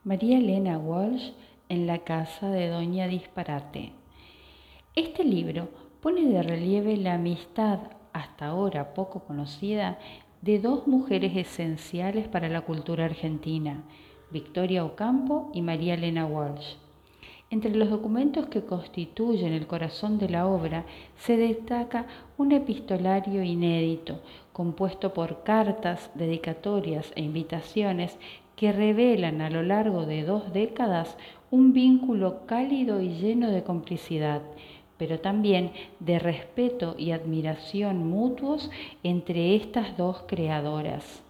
María Elena Walsh en la casa de Doña Disparate. Este libro pone de relieve la amistad, hasta ahora poco conocida, de dos mujeres esenciales para la cultura argentina, Victoria Ocampo y María Elena Walsh. Entre los documentos que constituyen el corazón de la obra se destaca un epistolario inédito, compuesto por cartas, dedicatorias e invitaciones que revelan a lo largo de 2 décadas un vínculo cálido y lleno de complicidad, pero también de respeto y admiración mutuos entre estas dos creadoras.